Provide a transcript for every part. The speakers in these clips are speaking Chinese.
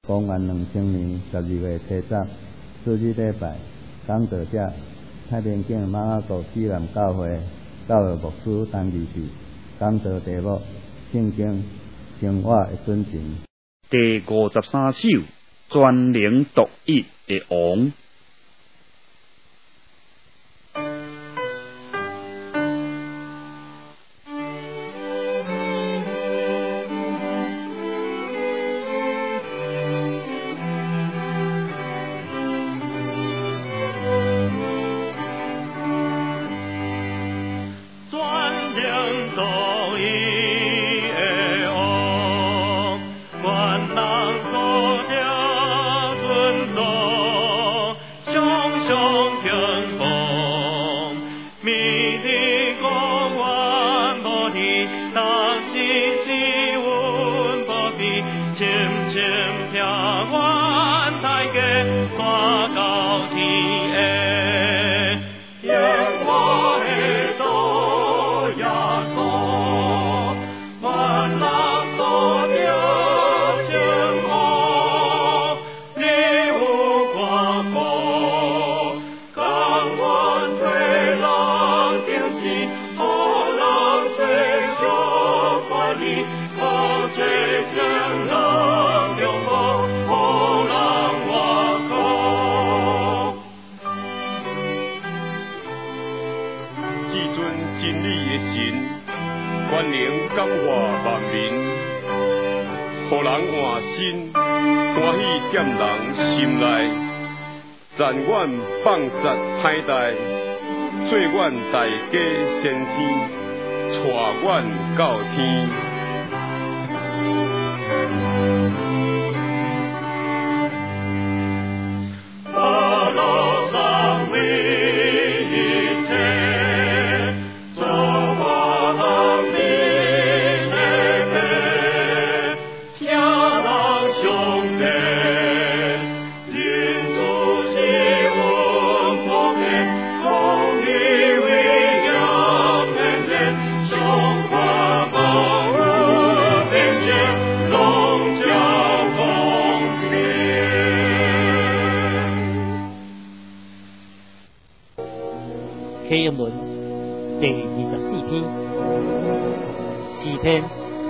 公元2000年12月7日，主日礼拜，讲道者太平境马雅国西南教会教育牧师陈义士，讲道题目：圣经生活的准绳。 第53首，专灵独一的王。 赞阮放杀歹代，做阮大家先天，带阮到天。 启应文第24篇，诗篇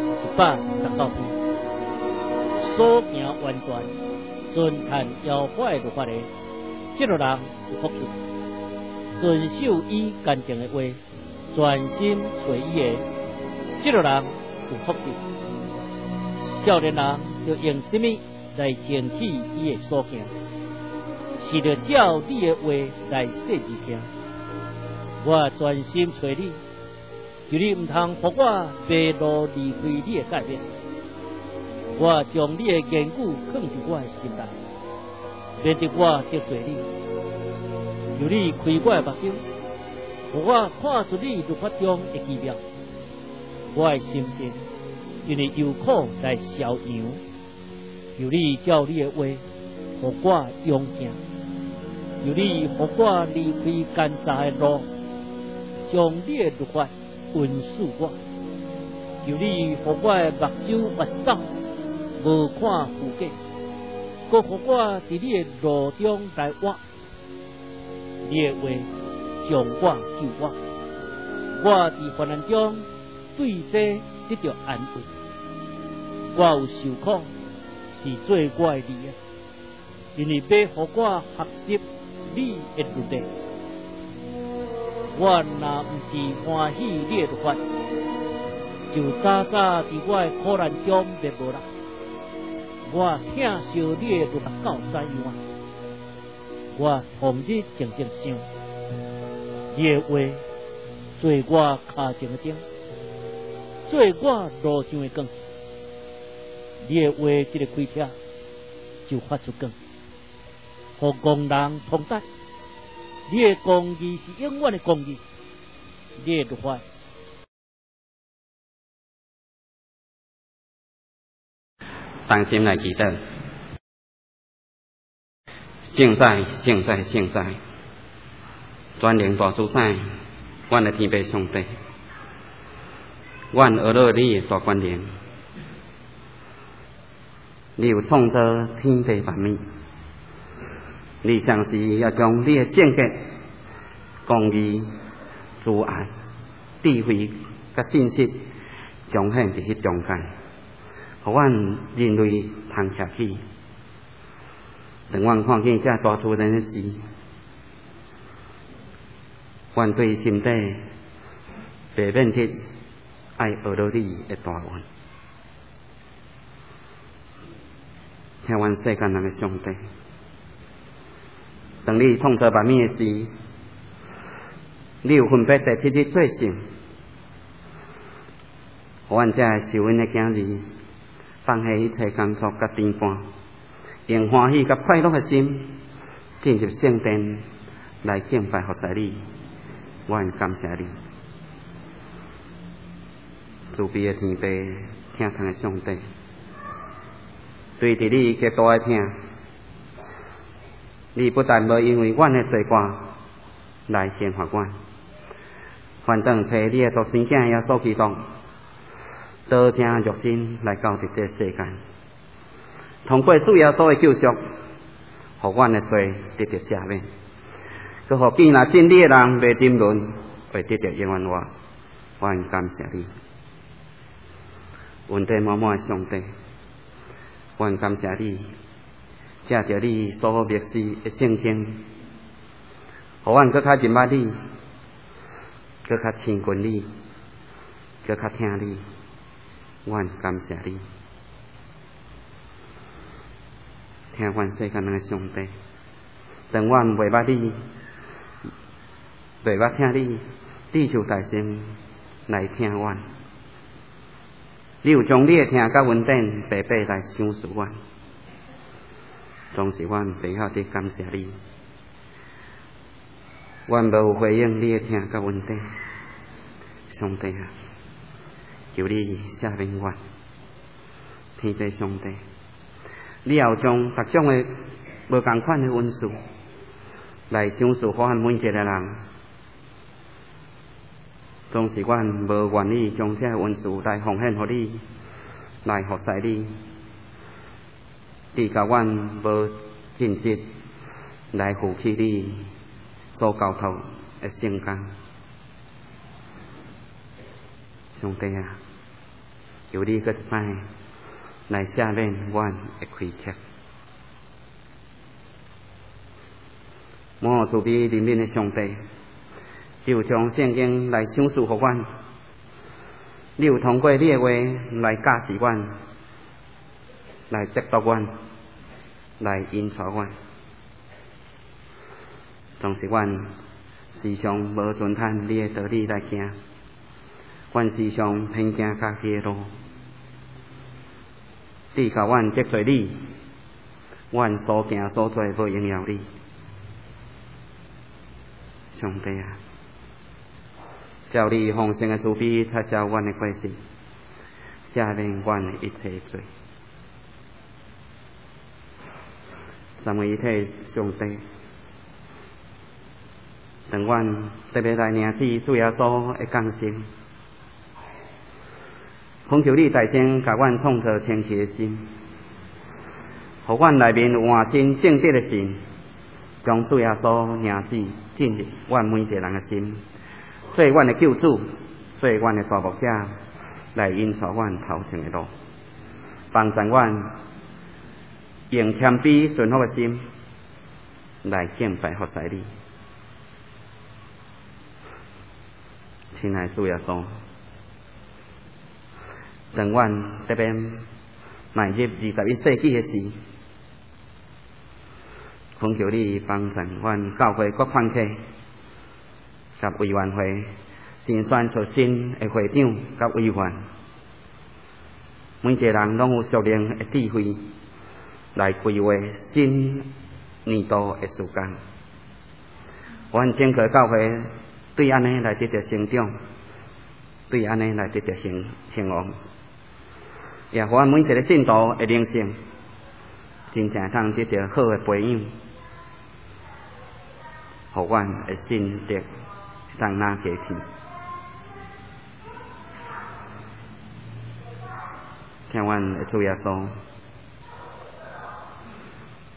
119篇，所行完全，遵行摇摆律法的，这个人有福气；遵守伊干净的话，专心随伊的，这个人有福气。少年人要用什么来争取伊的所行？是着照你的话来说伊听。我专心找你，求你唔通互我迷路离开你的改变。我将你的言语放入我的心内，免得我得罪你。求你开我的目睭，互我看出你律法中的奇妙。我的心性因为忧苦来消扬。求你照你的话，互我勇行。求你互我离开奸诈的路。将你的律法允许我，求你互我的目睭越走，无看富贵，搁互我伫你的路中来活。你的话将我救我，我伫患难中对这得到安慰。我有受苦，是做我的利益，因为要互我学习你的律例。我若不是欢喜你的律法，就早早伫我的苦难中灭无啦。我疼惜你的律法到怎样？我同日静静想，你的话做我脚前的灯，做我路上的光。你的话一个开车就发出光，互工人通达。你的公义是永远的公义，你的律法。 同心来祈祷，圣哉，圣哉，圣哉！全能大主宰，阮的天父上帝，阮学了你的大观念， 你有创造天地万物，你像是要将你的性格、公义、慈爱、智慧、甲信息彰显伫迄中间，互阮人类通徛起。当阮看见这大自然的时，阮对心底白免得爱学到你的大恩。听阮世间人的上帝，当你创造万物的时，你有分别第7日做圣，互阮这受恩的囝儿放下一切工作甲颠簸，用欢喜甲快乐的心进入圣殿来敬拜服侍你。阮感谢你，慈悲的天父，疼痛的上帝，对伫你极大的疼，你不但无因为阮的罪过来惩罚阮，反倒找你的独生囝耶稣基督，道成肉身来到这个世间，通过主耶稣的救赎，互阮的罪得到赦免，佮互见若信你的人袂沉沦，会得到永远活。阮感谢你，恩典满满的上帝，阮感谢你，借着你所默示的圣经，互阮佮较认捌你，佮较亲近你，佮较听你。阮感谢你，听阮世间人的上帝。当阮袂捌你，袂捌听你，你就大声来听阮。你有将你的听甲恩典白白来赏赐阮，总是阮袂晓得感谢你。阮无回应你的听甲恩典，上帝啊！求你赦免阮，天父上帝，你也有将各种的无同款的恩赐来赏赐阮每一个人，总是阮无愿意将这恩赐来奉献予你，来服侍你，你甲阮无尽职来负起你所交托的圣工。上帝啊，求你搁一摆来赦免阮的亏欠。我慈悲怜悯的上帝，你有将圣经来赏赐予阮，你有通过你的话来教示阮，来接导阮，来引导阮。总是阮时常无遵趁你的道理来行。阮时常偏行家己的路，你甲阮得罪你，阮所行所做无应了你。上帝啊，照你丰盛的慈悲，擦消阮的过失，赦免阮的一切罪。三位一体上帝，当阮特别来领起主耶稣的降生，恳求你大声甲阮创造清洁的心，互阮内面有换心正直的心，将主耶稣名字进入阮每一个人的心，做阮的救主，做阮的大牧者，来引导阮头前的路，帮助阮用谦卑顺服的心来敬拜服侍你。亲爱的主耶稣，当阮特别迈入21世纪的时，恳求你帮助阮教会各团体、甲委员会新选出新的会长甲委员，每一个人拢有属灵的智慧来规划新年度的事工。阮整个教会对安尼来得到成长，对安尼来得到兴旺。也互阮每一个信徒的灵性，真正通得到好的培养，互阮的信德通拿加添。听阮的主耶稣，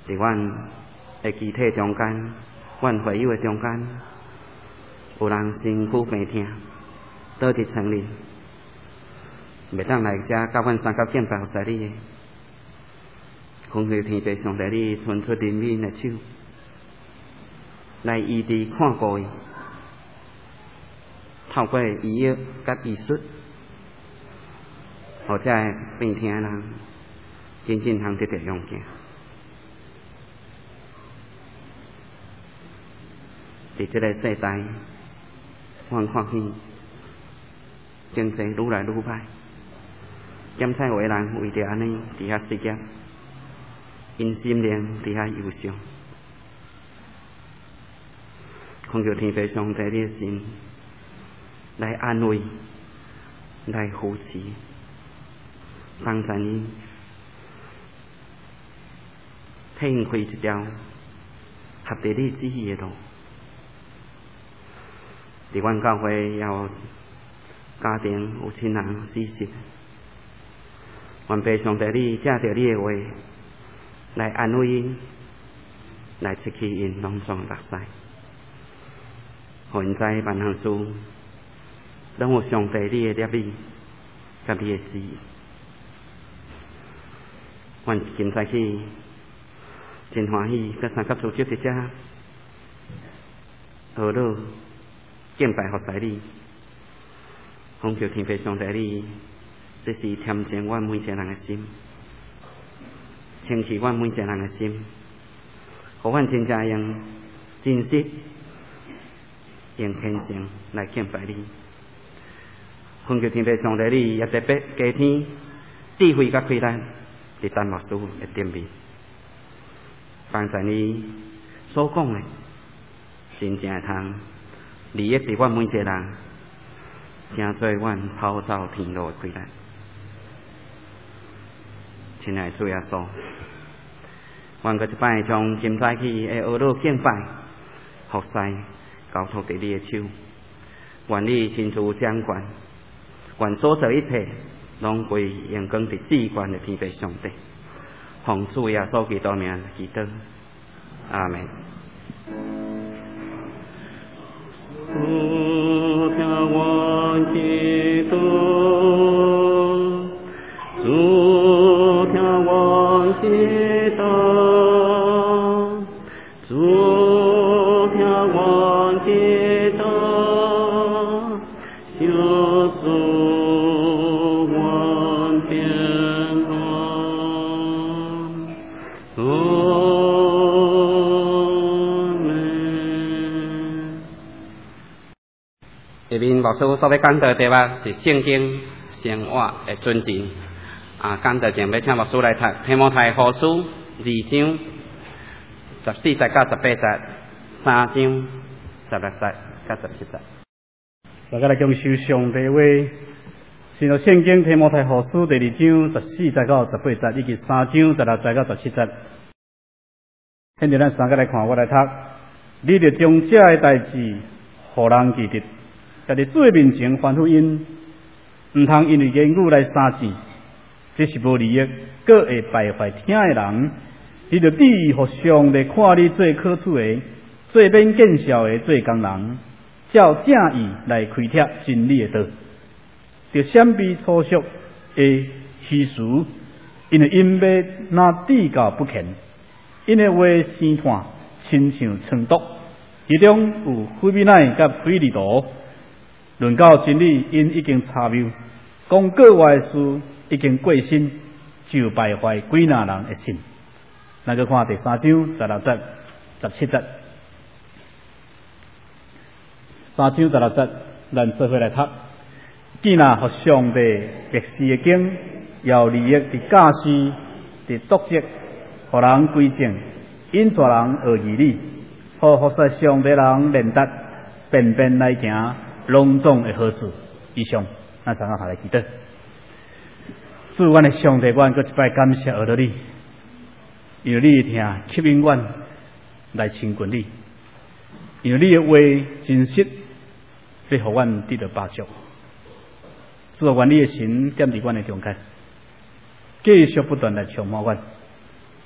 伫阮的肢体中间，阮会友的中间，有人身躯病痛，倒伫床里，袂当来遮甲阮三角敬拜服侍你的，恳求天父上帝你伸出怜悯的手，来医治看顾伊，透过医药甲医术，互遮病痛的人真正通得到勇健。伫这个世代，阮看见经济愈来愈歹，检察委人为着安尼伫遐失业，因心灵伫遐忧伤。恳求天父上帝你的神来安慰，来扶持，帮助你，替因开一条合地你旨意的路。伫阮教会也有家庭有亲人死失，愿父上帝你借着你的话来安慰因，来切去因拢总目屎，互因知万项事拢有上帝你的摄理，甲你的旨意。阮今早起真欢喜，甲三甲组织伫遮学乐敬拜服侍你，恳求天父上帝你，这是恬静阮每一个人的心，清气阮每一个人的心，互阮真正用真实、用虔诚来敬拜你。恳求天父上帝你，也特别加添智慧甲开展，伫陈牧师的顶面，帮助你所讲的真正会通利益伫阮每一个人，成做阮跑走天路的开展。亲爱的主耶稣，阮搁一摆将今早起的学乐敬拜、服侍交托伫你的手，愿你亲自掌管，愿所做一切拢归荣光伫至高的天父上帝。奉主耶稣基督名祈祷，阿门。 主听我祈祷，主听我祈祷，主听我祈祷，救赎我平安。下面牧师所要讲到的题目是圣经生活的准证。讲到前要请牧师来读提摩太后书2章14节到18节，3章16节到17节。 大家来讲受上帝话，是了圣经提摩太后书2章14节到18节，以及3章16节到17节。现在咱三个来看，我来读。你着将这的代志，互人记得。在你做面前吩咐因，唔通因为言语来生气，这是无利益，搁会败坏听的人。你着比互上帝看你做可处的，做免见效的做工人，照正义来开拓真理的道，着闪避粗俗的虚俗，因为因要拿地教不虔，因的话生炭，亲像藏毒，其中有菲比乃甲菲利多。论到真理，因已经查谬，讲国外的事已经过身，就败坏几那人的心。咱去看第3章16节、17节。3章16节，咱做伙来读。既然互上帝默示的经，要利益伫教师、伫督责，互人归正，引带人学义理，互服侍上帝人练达，便便来行。隆重的好事，以上，咱三个下来祈祷。主，阮的上帝，阮搁一摆感谢学到你，因为你的听吸引阮来亲近你，因为你的话真实，要互阮得到帮助。主啊，愿你的神踮伫阮的中间，继续不断来充满阮，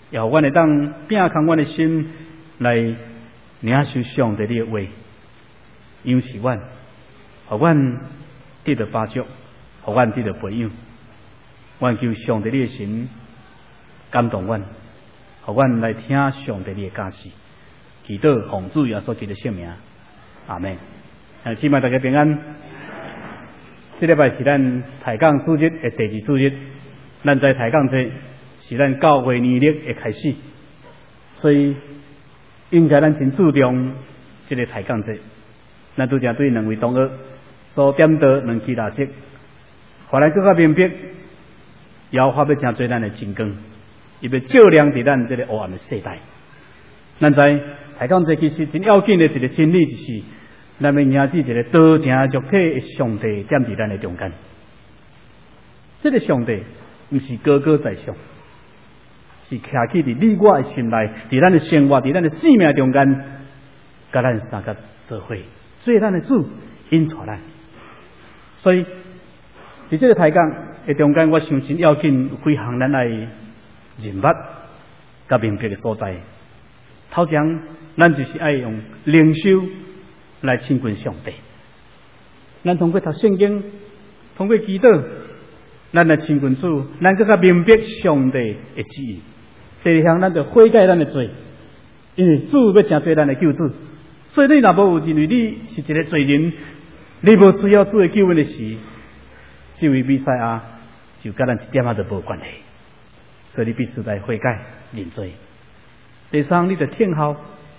也互阮会当摒空阮的心来领受上帝的话，养是阮，互阮得到帮助，互阮得到培养。阮求上帝的神感动阮，互阮来听上帝的教示，祈祷奉主耶稣基督的圣名，阿门。希望大家平安。这礼拜是咱抬杠主日的第二主日，咱在抬杠节是咱教会年历的开始，所以应该咱真注重这个抬杠节。咱拄则对两位同学所点到两期垃圾，后来更加明白。要发要真做咱的真光，伊要照亮伫咱这个黑暗的世代。咱知抬杠这其实真要紧的一个真理，就是咱要认识一个道成肉体的上帝踮伫咱的中间。这个上帝毋是高高在上，是徛起伫你我的心内，伫咱的生活，伫咱的生命中间，甲咱三个做伙，做咱的主，引带咱。所以伫这个抬杠的中间，我相信要紧有几项咱来认捌甲明白的所在。头前，咱就是爱用灵修来亲近上帝。咱通过读圣经，通过祈祷，咱来亲近主，咱更加明白上帝的旨意。第二项，咱就悔改咱的罪，因为主要成做咱的救主。所以你若无认为你是一个罪人，你无需要主的救恩的时，这位弥赛亚就甲咱一点仔都无关系，所以你必须来悔改认罪。第三，你就听候，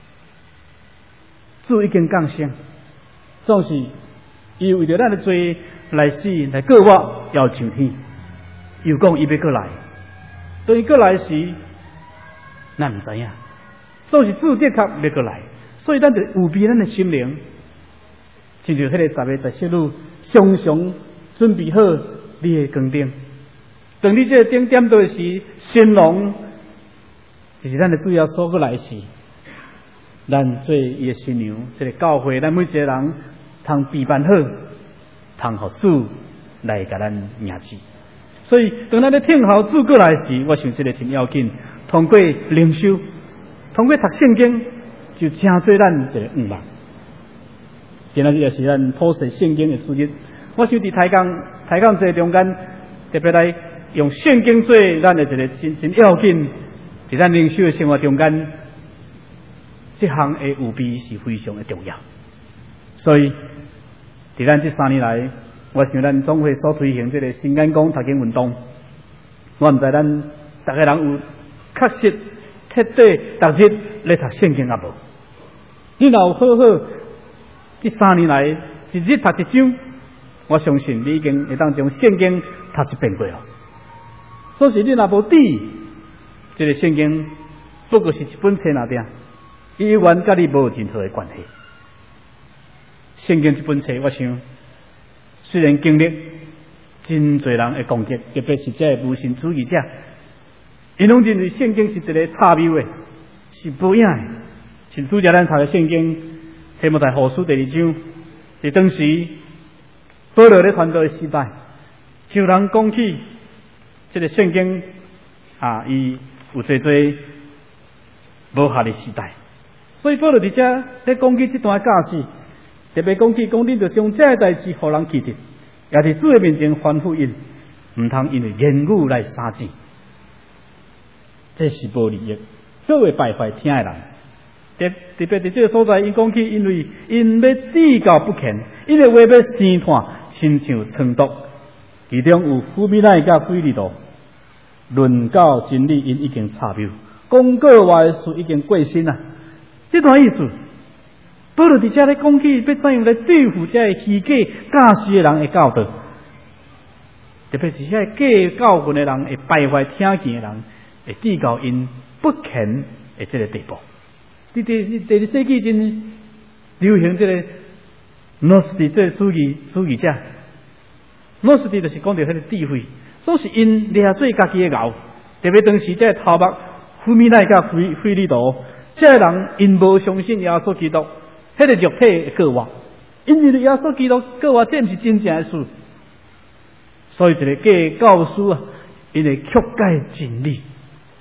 主已经降生，总是伊为着咱的罪来死来告我要上天，又讲伊要过来，当伊过来时，咱唔知影，总是主的确要过来，所以咱就有备咱的心灵，亲像迄个10个17女常常准备好你的光灯，当你这个灯点到时，新郎就是咱的主要所过来时，咱做伊的新娘，这个教会，咱每一个人通备办好，通互主来甲咱迎接。所以当咱咧听候主过来时，我想这个真要紧。通过灵修，通过读圣经，就真做咱一个愿望。今仔日也是咱普世圣经的主日。我想伫抬杠这中间，特别来用圣经做咱的一个真要紧，伫咱灵修的生活中间，这项的有备是非常的重要。所以，伫咱这3年来，我想咱总会所推行这个新眼光读经运动，我唔知咱大家人有确实彻底逐日来读圣经啊无？你若有好好这3年来一日读一章，我相信你已经会当将圣经读一遍过了。所以你若无底，这个圣经不过是一本册那点，伊永远甲你无任何的关系。圣经这本册，我想虽然经历真侪人的攻击，特别是这无神主义者，因拢认为圣经是一个差谬的，是无影的。像拄则咱读的圣经，提摩太后书第2章，伫当时保罗咧传道的时代，有人讲起这个圣经伊有侪无效的时代，所以保罗伫遮咧讲起这段教示，特别讲恁着将这代志互人记得，也伫主的面前反复因，唔通因为言语来杀钱，这是无利益，却会败坏听的人。特别伫这个所在，伊讲起，因为因要地教不虔，因为话要生炭，亲像藏毒，其中有富米奈甲腓利多，论教真理因已经差谬，讲过话的事已经过身啊。这段意思，保罗伫遮咧讲起要怎样来对付这虚假假释的人的教导，特别是遐假教训的人会败坏听见的人，会地教因不虔的这个地步。第2世纪真流行这个诺斯底这个主义者，诺斯底就是讲到迄个智慧，总是因掠水家己的牛，特别当时这头目富米奈甲腓利多，这人因无相信耶稣基督，迄个肉体的过活，因认为耶稣基督过活这毋是真正的事，所以一个假教师因会曲解真理，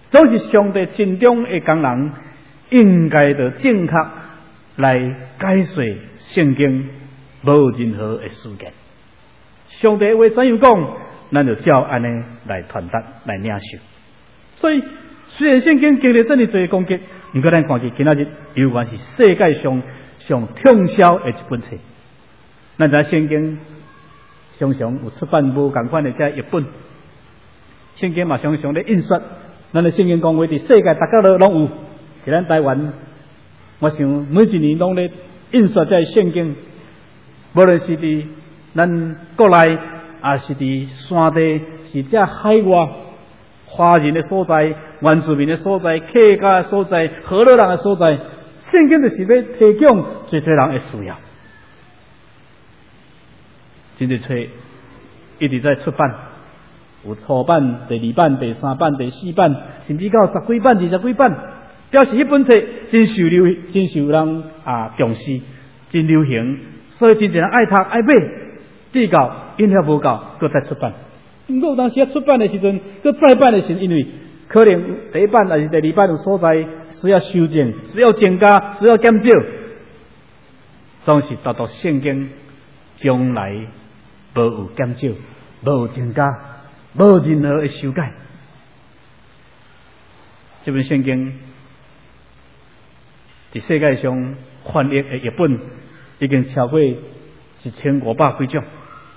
总是上帝心中的工人，应该的正确来解说圣经，无任何的事件。上帝话怎样讲，咱就照安尼来传达来领受。所以虽然圣经经历这么多攻击，不过咱看见今仔日犹原是世界上上畅销的一本册。咱知圣经常常有出版无同款的这译本，圣经嘛常常咧印刷。咱的圣经讲话伫世界大家都拢有，在咱台湾，我想每一年拢咧印刷这圣经，无论是伫咱国内，也是伫山地，是这海外华人的所在、原住民的所在、客家的所在、河洛人的所在，圣经就是要提供最多人的需要。真侪册一直在出版，有初版、第二版、第三版、第四版，甚至到10几版、20几版，表示迄本册真受人重视，真流行，所以真侪人爱读爱买。至到印了无够，搁再出版。不过有当时出版的时阵，搁再版的是因为可能第一版还是第二版有所在需要修正、需要增加、需要减少，总是达到圣经将来无有减少、无有增加、无任何的修改。这本圣经在世界上翻译的译本已经超过1500几种。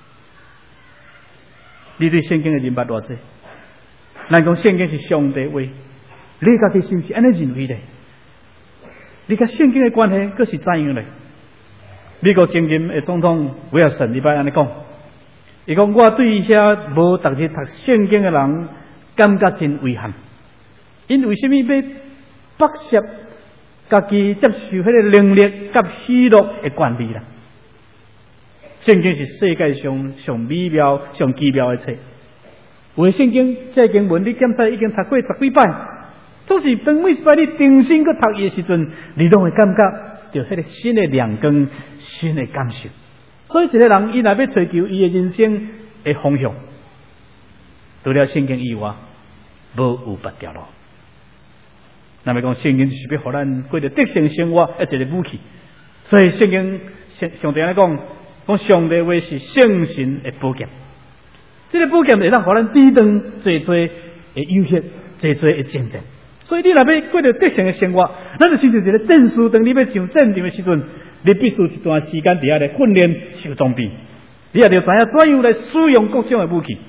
你对圣经的认捌偌济？咱讲圣经是上帝话，你家己是不是安尼认为咧？你甲圣经的关系佫是怎样咧？美国前任的总统威尔森，你捌安尼讲？伊讲我对遐无逐日读圣经的人感觉真遗憾，因为什么要剥削家己接受迄个能力甲喜乐的权利啦？圣经是世界上上美妙、上奇妙的册。有的圣经这经文你检查已经读过10几摆，总是当每一摆你重新去读伊的时阵，你拢会感觉到迄个新的亮光、新的感受。所以一个人伊若要追求伊的人生的方向，除了圣经以外，无有别条路。那么讲圣经就是要互咱过着得胜生活一个武器。所以圣经上帝来讲上帝话是圣神的宝剑，这个宝剑会当互咱抵挡最多的诱惑、最多的竞争。所以你若要过着得胜的生活，咱就亲像一个战士，当你要上战场的时阵，你必须一段时间伫遐来训练、受装备，你也要知影怎样来使用各种的武器。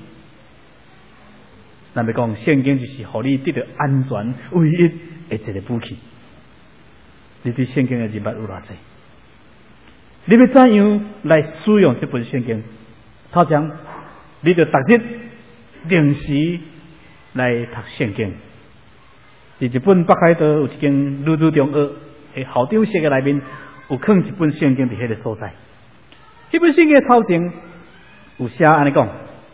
咱要讲圣经就是互你得到安全唯一的一个武器。你对圣经的认捌有偌济？你要怎样来使用这本圣经？头先，你就逐日定时来读圣经。在日本北海道有一间女子中学的校长室的内面，有放一本圣经伫迄个所在。迄本圣经的头前有写安尼讲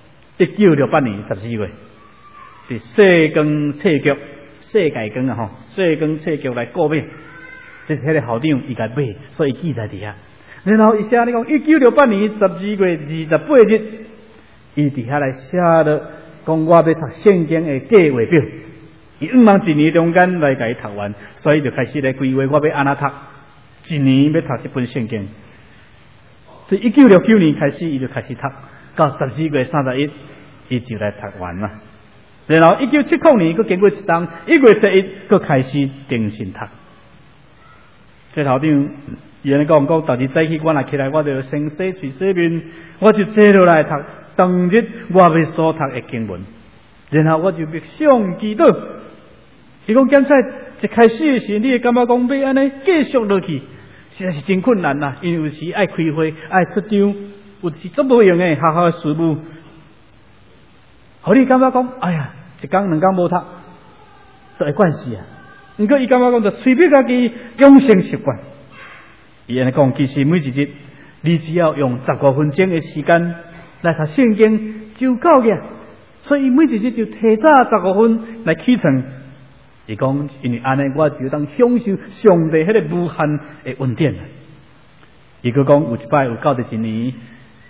：1968年12月，伫世光册局、世界光啊世光册局来告密，这是迄个校长伊家买，所以记载伫遐。然后伊写你讲1968年12月28日，伊伫遐来写了讲我要读圣经的计划表。伊望1年中间来甲伊读完，所以就开始来规划我要安怎读，1年要读这本圣经。从1969年开始，伊就开始读，到12月31，伊就来读完了。然后1979年，佮经过一冬，1月11，佮开始定神读。这校长伊安尼讲，逐日早起我若起来，我就先洗嘴洗面，我就坐落来读当日我要所读的经文，然后我就默想祈祷。伊讲检查一开始的时，你会感觉讲要安尼继续落去，实在是真困难啦。因为有时爱开会、爱出张，有时做无用的学校的事务，互你感觉讲，哎呀，一天两天无读，都会惯死啊。不过伊感觉讲，就随便家己养成习惯。伊安尼讲，其实每一日你只要用15分钟的时间来读圣经就够个，所以每一日就提早15分来起床。伊讲，因为安尼我就当享受上帝迄个无限的恩典。伊佮讲有一摆有到第一年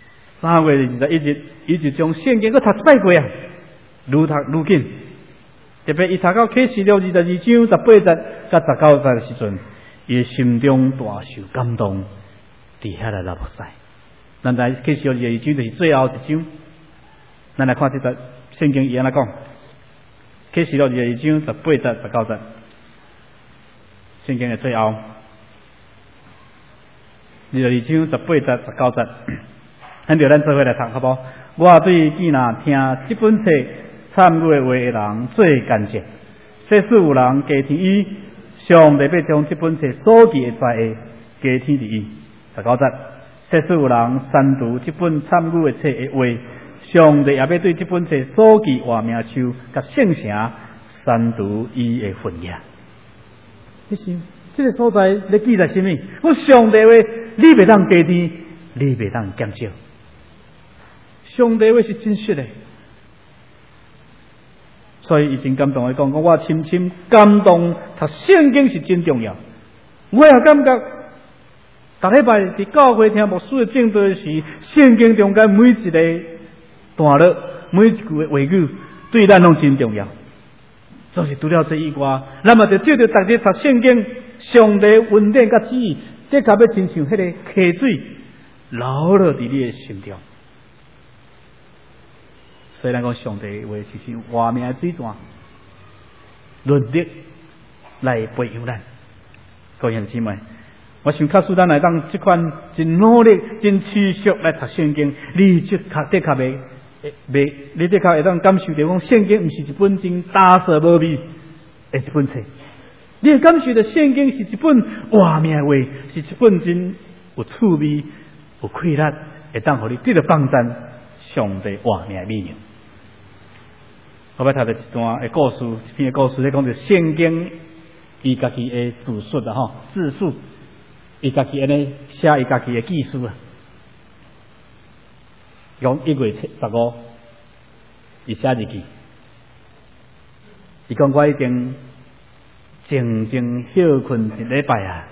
3月21日，伊就将圣经佮读一摆过啊，愈读愈紧。 特别伊读到启示录22章18节甲19节的时阵，伊心中大受感动，伫遐来流目屎。咱知启示录22章就是最后一章，咱来看这节圣经伊安怎讲。启示录22章18节19节，圣经的最后22章18节19节，咱就咱做伙来读好不好？我对见那听这本册参与的话的人最感谢。世事有人加添伊，上帝要将这本册所记的在下加添伫伊。19节，世事有人删除这本参与的册的话，上帝也要对这本册所记话名书甲圣城删除伊的份额。你想，这个所在咧记载什么？我上帝话，你袂当加添，你袂当减少。上帝话是真实的，所以伊真感动的讲，我深深感动，读圣经是真重要。我也感觉，逐礼拜伫教会听牧师的正道时，圣经中间每一个段落、每一句的话语，对咱拢真重要。就是除了这以外，咱嘛就照着逐日读圣经，上帝恩典甲旨意，的确要亲像迄个溪水流落伫你的心中。所以咱讲上帝话就是活命的水泉，律律来培养咱。各位兄姊妹，我想较使咱来当这款真努力、真持续来读圣经，你的确袂，你的确会当感受到讲圣经毋是一本真打扫无味的一本册，你会感受到圣经是一本活命的话，是一本真有趣味、有气力，会当互你得到帮助上帝活命的美名。我要读到一段的故事，一篇的故事咧讲到圣经伊家己的自述啊，吼，自述，伊家己安尼写伊家己的记述啊。讲1月15，伊写日记，伊讲我已经静静休困一礼拜啊，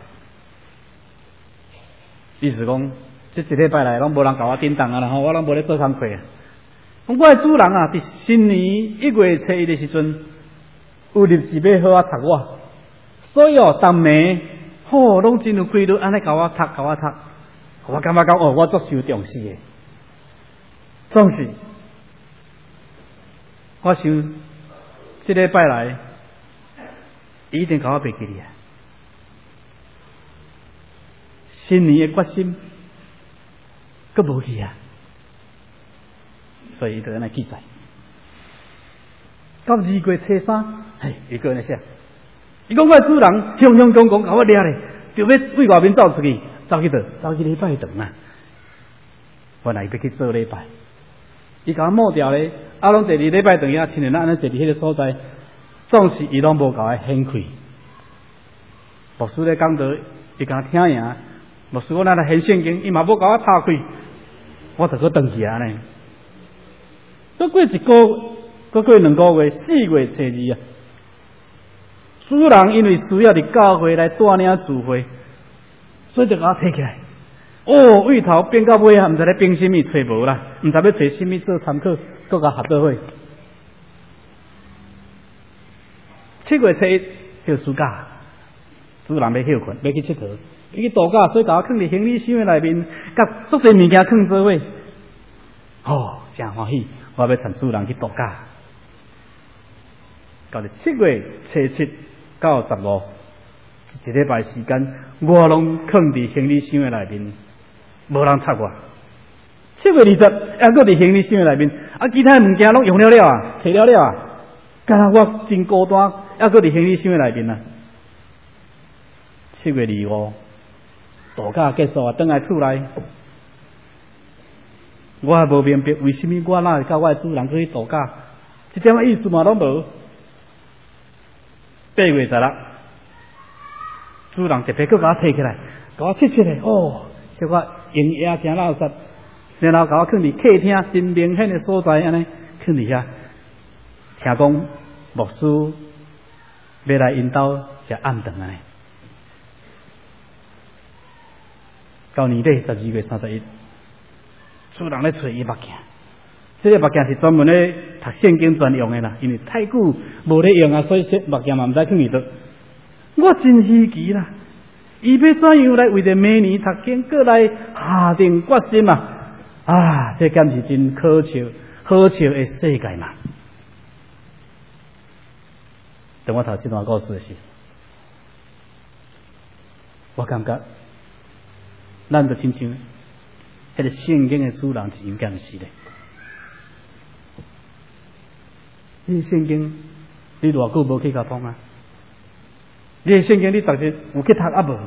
意思讲这一礼拜来拢无人甲我叮当啊啦，吼，我拢无咧做工课啊。我的主人啊，伫新年1月初1的时阵，有立志要好啊读我，所以哦，逐暝拢真有规律，安尼甲我读，我感觉讲哦，我足受重视的。总是，我想这礼拜来，一定甲我袂记哩啊！新年的决心，阁无去啊！所以就安尼记载。到2月初3，伊个人写，伊讲我主人雄雄公公甲我掠咧，就要为外面走出去，走去礼拜堂啊！本来要去做礼拜，伊甲我抹掉咧，拢第2礼拜堂呀，亲像咱安尼坐伫迄个所在，总是伊拢无甲我显开。牧师咧讲道，伊甲我听赢，牧师我咱来显圣经，伊嘛无甲我拍开，我就搁转去安尼。搁过1个月，搁过2个月，4月初2啊，主人因为需要伫教会来带领聚会，所以就甲我摕起来。哦，位头变到尾啊，毋知咧变什么，找无啦，毋知要找什么做参考，搁甲合做伙。7月初1休暑假，主人要休困，要去佚佗，要去度假，所以甲我放伫行李箱的内面，甲足侪物件放做伙。哦，真欢喜！我要趁主人去度假。到了7月初7到15，一礼拜时间，我拢放伫行李箱的内面，无人插我。7月20，还搁伫行李箱的内面，其他物件拢用了啊，摕了啊，干我真孤单，还搁伫行李箱的内面啊。7月25，度假结束啊，返来厝内。我也无明白为什么我哪会甲我的主人去度假，一点意思嘛拢无。8月16，主人特别搁甲我摕起来，甲我切咧，哦，小可用野行垃圾，然后甲我放伫客厅真明显的所在，安尼放伫遐。听讲牧师要来因兜食暗顿安尼。到年底12月31。主人咧找伊目镜， 这个目镜是专门咧读圣经专用的啦，因为太久无咧用啊，所以说目镜嘛唔知去哪度。我真稀奇啦，伊要怎样来为着明年读经，过来下定决心嘛？啊，这敢是真好笑的世界嘛！等我读这段故事的时候，我感觉咱就亲像迄个圣经的主人是应该是的。你圣经你偌久无去交通啊？你圣经你逐日有去读啊无？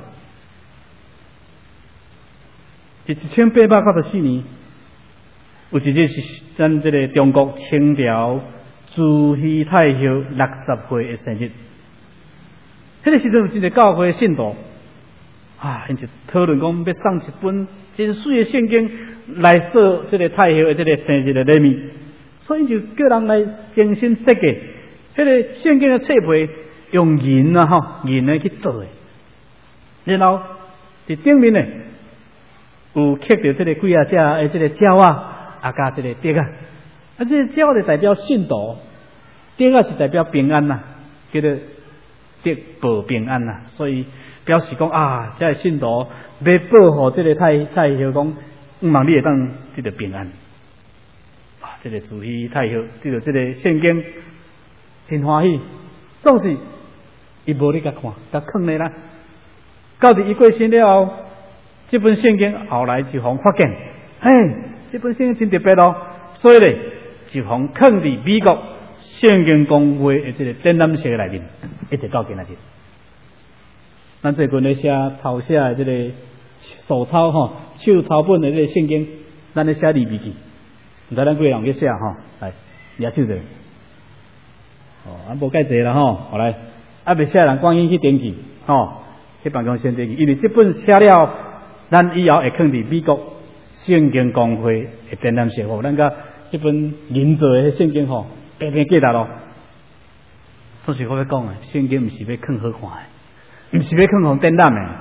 是1894年，有一日是咱这个中国清朝慈禧太后60岁的生日。迄个时阵有一个教会信徒啊，因就讨论讲要送一本真水的圣经来做这个太后的这个生日的礼物。所以就叫人来精心设计，迄个圣经的册皮用银啊银来去做的，然后伫顶面呢有刻着这个几啊只的这个鸟啊，加这个蝶啊，这个鸟就代表信徒，蝶啊是代表平安呐，叫做蝶保平安呐，所以表示讲啊，这个信徒要保护这个太后讲，望你会当这个平安。这个慈禧太后对着这个圣经真欢喜，总是伊无咧甲看，甲藏咧啦。到伫伊过身了后，这本圣经后来就互发现，这本圣经真特别咯，所以咧就互藏伫美国圣经公会的这个展览室内面，一直到今仔日。咱最近咧写抄写的这个手抄手抄本的这个圣经，咱咧写字笔记。唔知咱几个人去写来抓手者，无介济啦后来未写人赶紧去登记去办公室登记，因为这本写了，咱以后会放伫美国圣经公会的展览室咱甲这本银做的圣经平平记达咯。这是我要讲的，圣经唔是要放好看的，唔是要放互展览的。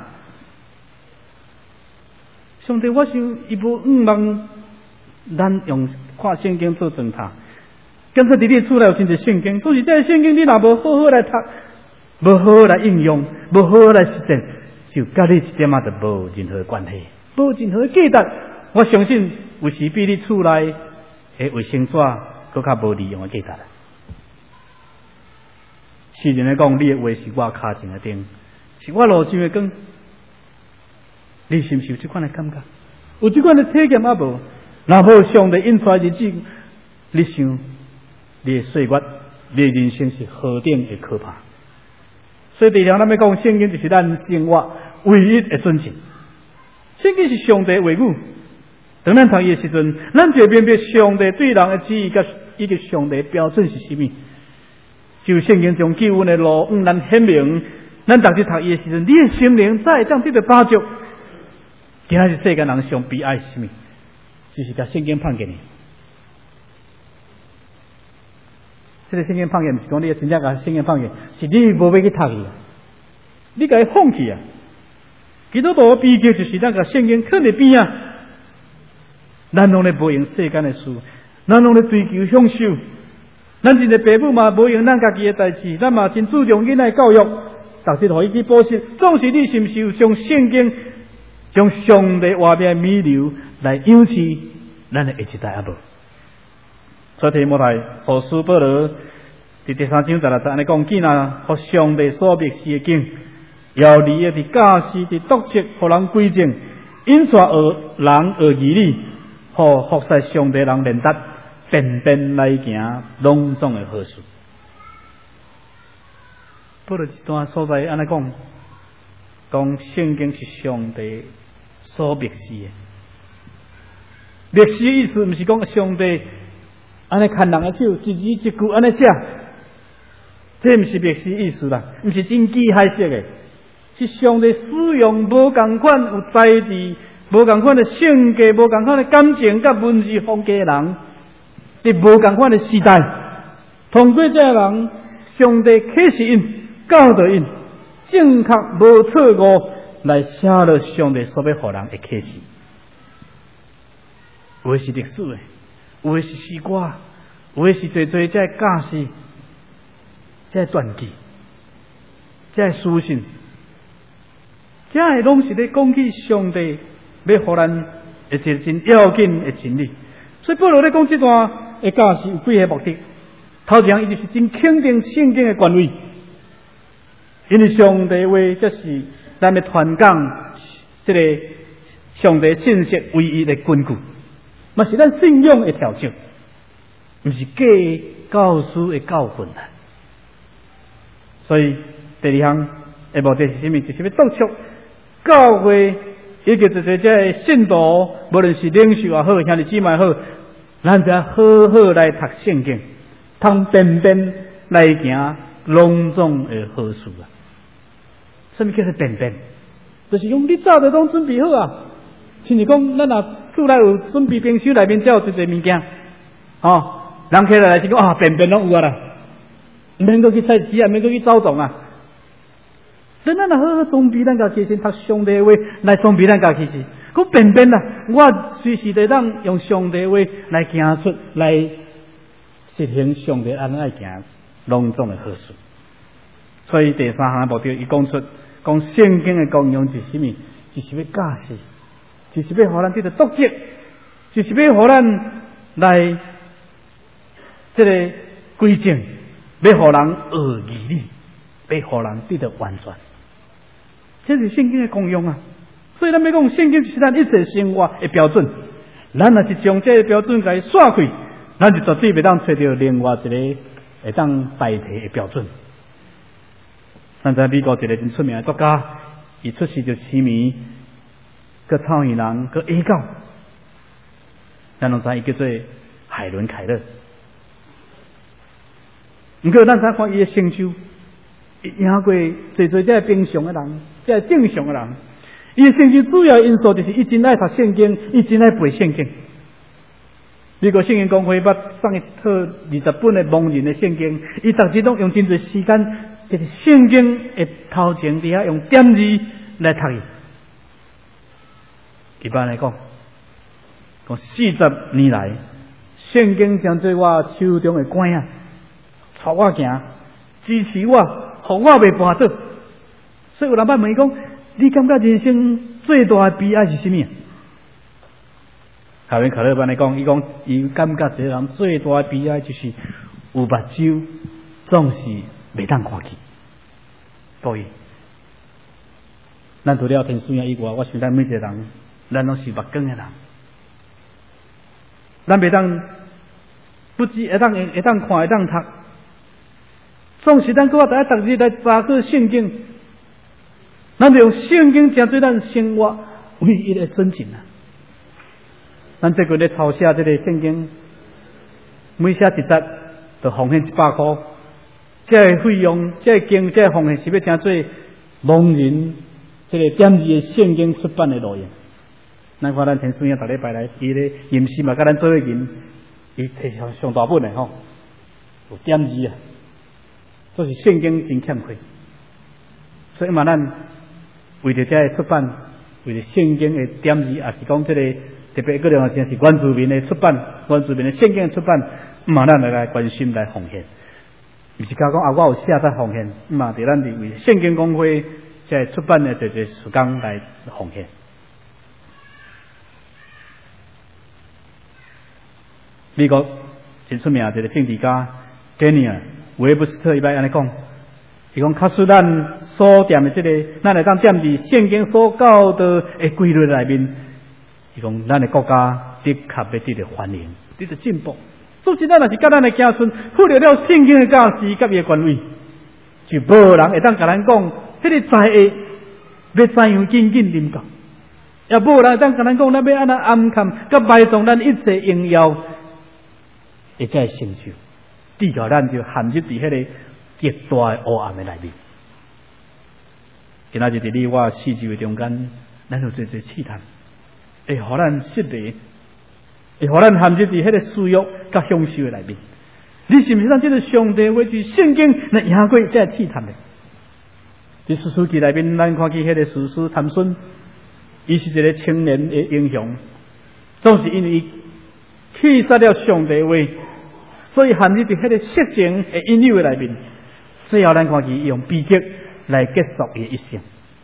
上帝，我想伊无望咱用看圣经做侦探，今次伫你厝内有真侪圣经，总是这圣经你若无好好来读，无好好来应用，无好好来实践，就甲你一点仔都无任何关系，无任何价值。我相信有时比你厝内的卫生纸搁较无利用的价值啦。世人来讲，你的话是我脚前的灯，是我路上的光。你是毋是有这款的感觉？有这款的体验啊无？若无上帝引出来日子，你想你的岁月，你的人生是何等的可怕？所以第二，咱要讲圣经就是咱生活唯一的准绳。圣经是上帝的话语。当咱读伊的时阵，咱就明白上帝对人的旨意，甲伊个上帝的标准是甚么。就圣经中救恩的路向咱显明，咱逐日读伊的时阵，你的心灵才会当得到帮助。今仔日世间人上悲哀是甚么？就是甲圣经放给你。这个圣经放给，不是讲你真正甲圣经放给，是你无要去读伊，你甲伊放弃啊！基督徒的悲剧就是咱甲圣经放伫边啊，咱拢咧无用世间的事，咱拢咧追求享受。咱一个爸母嘛无用咱家己的代志，咱嘛真注重囡仔教育，逐日互伊去补习。总是你是毋是有将圣经、将上帝话面米流来养持咱的下一代啊无？所以提摩太后书保罗伫第3章16节安尼讲：既然互上帝所默示的经，要利益伫教师、伫督责，互人归正，引带人学义理，互服侍上帝人练达，便便来行隆重的好事。保罗一段所在安尼讲，讲圣经是上帝所默示的。默示的意思毋是讲上帝安尼牵人的手，一字一句安尼写，这毋是默示意思啦，毋是真机械式的，是上帝使用无共款有才智、无共款的性格、无共款的感情甲文字风格的人，伫无共款的时代，通过这人，上帝启示因、教导因，正确无错误来写落上帝所要互人的启示。话是历史的， 有诶是诗歌，有诶是侪侪这教士，这传记，这书信，这诶拢是咧讲起上帝要互咱一个真要紧诶真理。所以保罗咧讲这段诶教士有几个目的。头前伊就是真肯定圣经诶权威，因为上帝话这是咱的传讲，这个上帝信息唯一的根据，嘛是咱信仰的条件，毋是假教师的教训啊。所以第二项的目的是什么？就是要督促教会以及这些信徒，无论是领袖也好，兄弟姊妹也好，咱就要好好来读圣经。通便便来行隆重的好事啊！什么叫做便便？就是讲你早就拢准备好啊！亲像讲，咱若厝内有准备冰箱内面才有一个物件，哦，人起来是讲啊，便便拢有啊啦，免阁去菜市啊，免阁去走动啊。咱若好好装备咱家己，先读上帝的话来装备咱家己是。讲便便啦，我随时会当用上帝的话来行出来。实行上帝安爱行隆重的好事，所以第三项目标，伊讲出讲圣经的功用是什么？就是要教示，就是要互咱得到督责，就是要互咱来这个规正，要互人学义理，要互人得到完全。这是圣经的功用啊！所以咱要讲圣经是咱一切生活的标准，咱若是将这个标准给刷开。咱就绝对袂当找到另外一个会当代替的标准。咱在美国一个真出名的作家，伊出世就痴迷，个草原人，个野狗，咱拢知伊叫做海伦凯勒。毋过咱再看伊的成就，伊赢过侪这平常的人，这正常的人。伊的成就主要因素就是伊真爱读圣经，伊真爱背圣经。美国圣经公会捌送一套20本的盲人的圣经，伊逐日拢用真侪时间，就是圣经的头前底下用点字来读伊。一般来讲40年来，圣经将做我手中的管啊，带我行，支持我，互我袂跋倒。所以有人捌问伊讲：你感觉人生最大的悲哀是什么？海伦凯勒班来讲，伊感觉这个人最大的悲哀就是有目睭总是袂当看见。各位，咱除了天使以外，我想咱每一个人，咱拢是目光的人。咱袂当不止会当看，会当读，总是咱搁我逐日来查考圣经，咱就用圣经成做咱生活唯一的准则啊！咱这个咧抄写这个圣经，每写一节就奉献100块，这个费用，这个经，这个奉献是要当做盲人这个点字的圣经出版的路用。咱看咱天书院逐礼拜来，伊咧吟诗嘛，甲咱做伙吟，伊摕上大本的吼，有点字啊，这是圣经真欠亏。所以嘛，咱为着这个出版，为着圣经的点字，也是讲这个。特别个两件是原住民的出版，原住民的圣经的出版，嘛咱来关心来奉献，毋是讲啊，我有写在奉献，嘛伫咱为圣经公会在出版的这时间来奉献。美国真出名一个政治家给尼尔韦布斯特伊捌安尼讲，伊讲，假使咱所点的这个，咱来当点伫圣经所教导的规律内面。伊讲，咱的国家的确要得到繁荣，得到进步。总之，咱若是甲咱的子孙忽略了圣经的教示甲伊的权威，就无人会当甲咱讲，迄个在下要怎样紧紧临到，也无人会当甲咱讲，咱要安那暗藏甲埋葬咱一切荣耀，会才会成就。地球咱就陷入伫迄个极大的黑暗的内面。今仔日伫你我四周的中间，咱有做试探。会互咱失迷，会互咱陷入伫迄个私欲甲享受的内面。你是毋是咱这个上帝话是圣经来赢过这个试探的？伫士师记内面，咱看见迄个士师参孙，伊是一个青年的英雄，总是因为伊弃杀了上帝话，所以限制伫迄个色情的引诱的内面。最后咱看伊用悲剧来结束伊一生。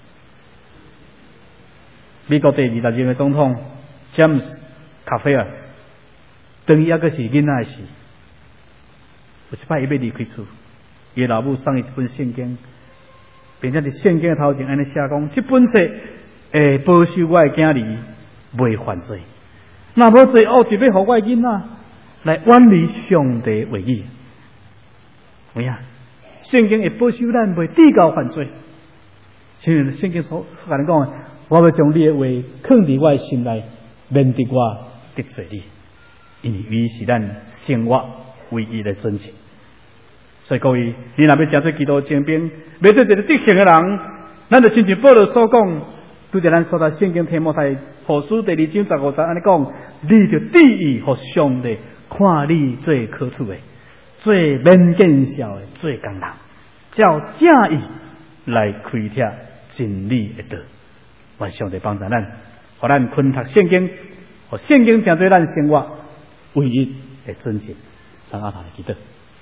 美国第20任的总统 James 卡菲尔，当伊还阁是囡仔时，有一摆伊要离开厝，伊老母送伊一本圣经，并且伫圣经的头前安尼写讲：这本册会保守我的囝儿袂犯罪，若无罪恶就要互我的囡仔来远离上帝话语。有影？圣经会保守咱袂抵到犯罪。像圣经所甲咱讲的，我要将你的话藏伫我的心内，免得我得罪你，因为伊是咱生活唯一的准则。所以各位，你若要真做基督精兵，要做一个得胜的人，咱就亲像保罗所讲，拄着咱所读圣经提摩太后书第2章15节安尼讲，你就第一互上帝看你最可处的，最免见笑的，最工人，照正义来开拓真理的道。愿上帝帮助咱，互咱昆读圣经，互圣经成做咱生活唯一的准则。上阿爸的祈祷。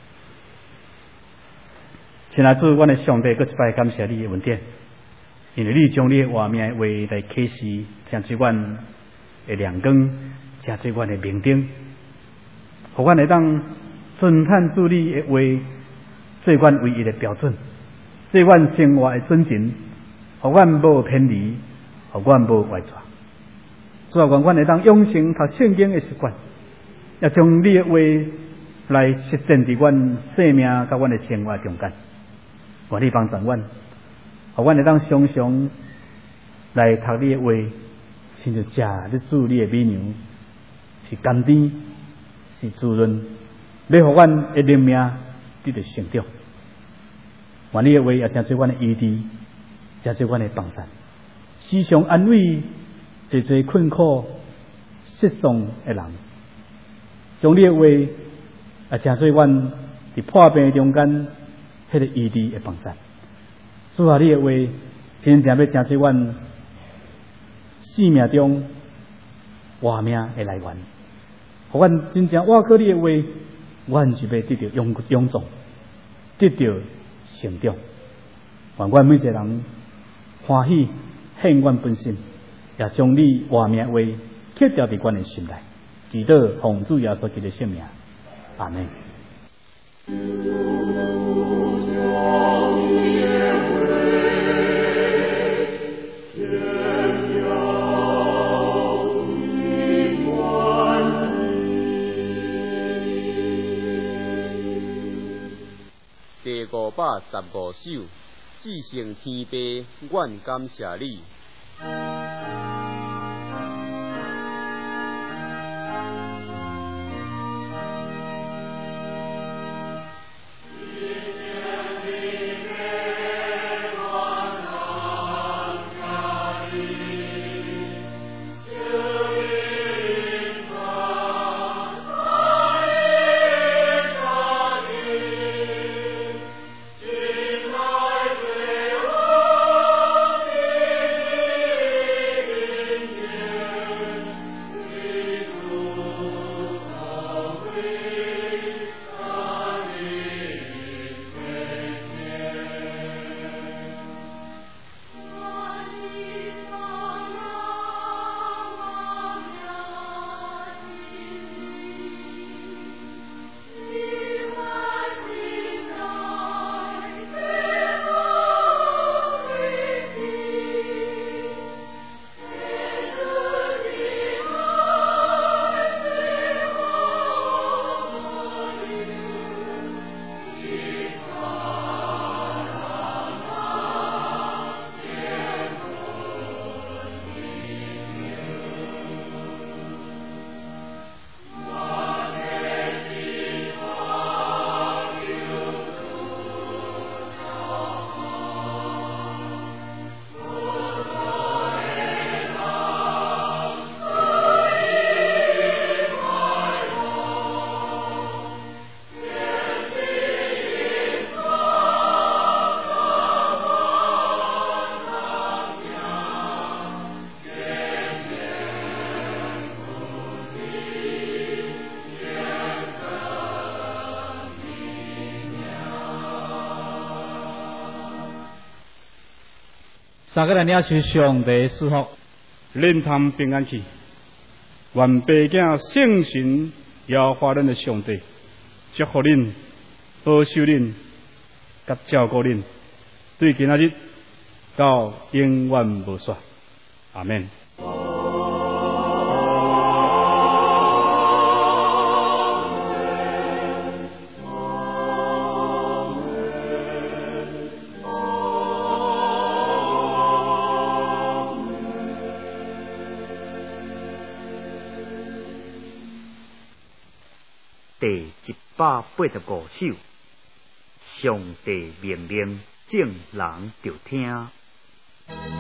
亲爱的主，阮的上帝，搁一摆感谢你的恩典，因为你将你的话命的话来启示，成做阮的亮光，成做阮的明灯，互阮会当遵探主你的话，做阮唯一的标准，做阮生活的准绳，互阮无偏离，互阮无歪错。主啊，愿阮会当养成读圣经的习惯，也将你的话来实践伫阮生命甲阮的生活中间。愿你帮助阮，互阮会当常常来读你的话，亲像食你煮你的美牛，是甘甜，是滋润，要互阮的灵命得到成长。愿你的话也成做阮的医治，成做阮的帮助，时常安慰最最困苦失丧的人，将你的话也成做阮伫破病中间迄个医治的帮助。主啊，你的话真正要成做阮生命中活命的来源，互阮真正活靠你的话，阮就要得到勇壮，得到成长。愿阮每一个人欢喜献阮本身，也将你活命的话刻掉伫阮的心内。祈祷奉主耶稣基督的圣名，阿门。 第515首，至圣天父，愿感谢你。 三个人领受上帝祝福， 恁通平安去。愿爸囝圣神摇华恁的上帝，祝福恁，保守恁，甲照顾恁，对今仔日到永远无煞。阿免。 第185首，上帝命令，众人就听。